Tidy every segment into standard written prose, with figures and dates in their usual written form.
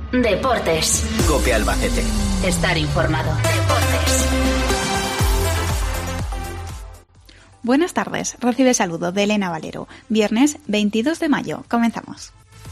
Deportes. COPE Albacete. Estar informado. Deportes. Buenas tardes, recibe saludo de Elena Valero. Viernes 22 de mayo, comenzamos.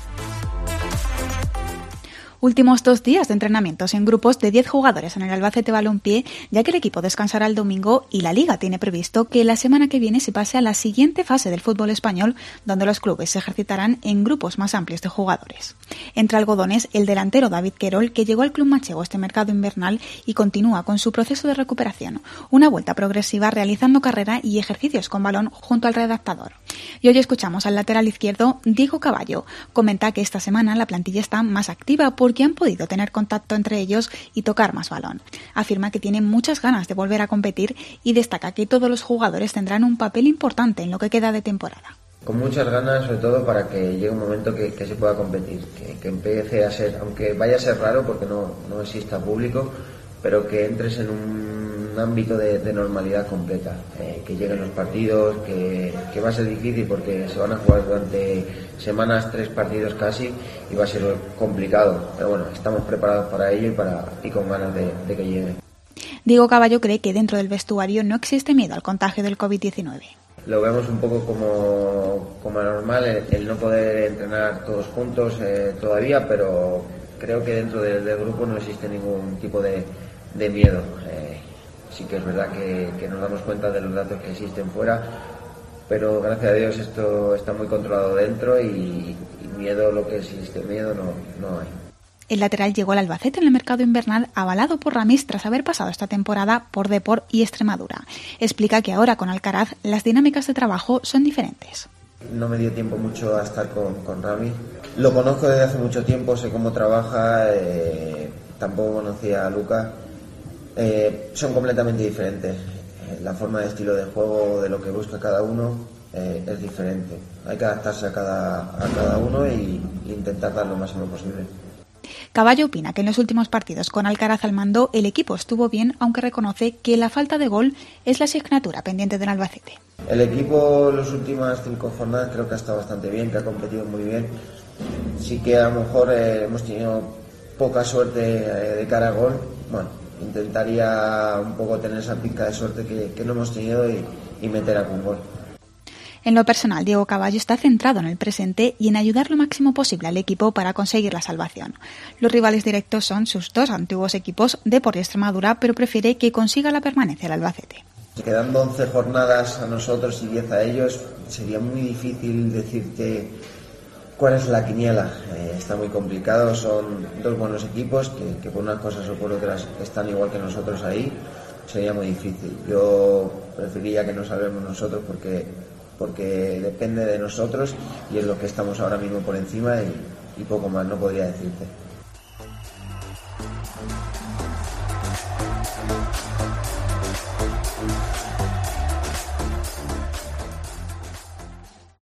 Últimos 2 días de entrenamientos en grupos de 10 jugadores en el Albacete Balompié, ya que el equipo descansará el domingo y la Liga tiene previsto que la semana que viene se pase a la siguiente fase del fútbol español, donde los clubes se ejercitarán en grupos más amplios de jugadores. Entre algodones, el delantero David Querol, que llegó al club manchego este mercado invernal y continúa con su proceso de recuperación, una vuelta progresiva realizando carrera y ejercicios con balón junto al redactador. Y hoy escuchamos al lateral izquierdo Diego Caballo. Comenta que esta semana la plantilla está más activa porque han podido tener contacto entre ellos y tocar más balón. Afirma que tiene muchas ganas de volver a competir y destaca que todos los jugadores tendrán un papel importante en lo que queda de temporada. Con muchas ganas, sobre todo para que llegue un momento que se pueda competir, que empiece a ser, aunque vaya a ser raro porque no exista público, pero que entres en un ámbito de normalidad completa, que lleguen los partidos, que va a ser difícil porque se van a jugar durante semanas 3 partidos casi y va a ser complicado, pero bueno, estamos preparados para ello y con ganas de que llegue. Diego Caballo cree que dentro del vestuario no existe miedo al contagio del COVID-19. Lo vemos un poco como anormal el no poder entrenar todos juntos todavía, pero creo que dentro del grupo no existe ningún tipo de miedo. Sí que es verdad que nos damos cuenta de los datos que existen fuera, pero gracias a Dios esto está muy controlado dentro y miedo, lo que existe, miedo no hay. El lateral llegó al Albacete en el mercado invernal avalado por Ramis tras haber pasado esta temporada por Depor y Extremadura. Explica que ahora con Alcaraz las dinámicas de trabajo son diferentes. No me dio tiempo mucho a estar con Ramis. Lo conozco desde hace mucho tiempo, sé cómo trabaja, tampoco conocía a Lucas. Son completamente diferentes. La forma de estilo de juego, de lo que busca cada uno, es diferente. Hay que adaptarse a cada uno e intentar dar lo máximo posible. Caballo opina que en los últimos partidos con Alcaraz al mando el equipo estuvo bien, aunque reconoce que la falta de gol es la asignatura pendiente del Albacete. El equipo en las últimas 5 jornadas creo que ha estado bastante bien, que ha competido muy bien. Sí que a lo mejor hemos tenido poca suerte de cara a gol. Bueno, intentaría un poco tener esa pizca de suerte que no hemos tenido y meter algún gol. En lo personal, Diego Caballo está centrado en el presente y en ayudar lo máximo posible al equipo para conseguir la salvación. Los rivales directos son sus 2 antiguos equipos, Depor y Extremadura, pero prefiere que consiga la permanencia el Albacete. Quedando 11 jornadas a nosotros y 10 a ellos, sería muy difícil decirte cuál es la quiniela. Está muy complicado, son 2 buenos equipos que por unas cosas o por otras están igual que nosotros ahí. Sería muy difícil. Yo preferiría que nos salvemos nosotros porque depende de nosotros y es lo que estamos ahora mismo por encima y poco más, no podría decirte.